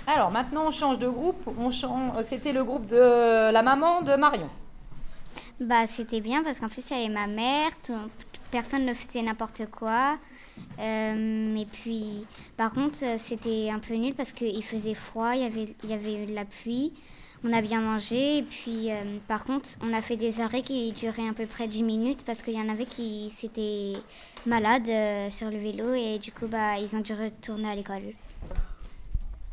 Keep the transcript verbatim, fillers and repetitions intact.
Alors maintenant on change de groupe. On chan- C'était le groupe de la maman de Marion. Bah, c'était bien parce qu'en plus, il y avait ma mère, tout- personne ne faisait n'importe quoi. Euh, et puis, par contre, euh, c'était un peu nul parce qu'il faisait froid, il y avait, il y avait eu de la pluie. On a bien mangé. Et puis, euh, par contre, on a fait des arrêts qui duraient à peu près dix minutes parce qu'il y en avait qui s'étaient malades euh, sur le vélo et du coup, bah, ils ont dû retourner à l'école.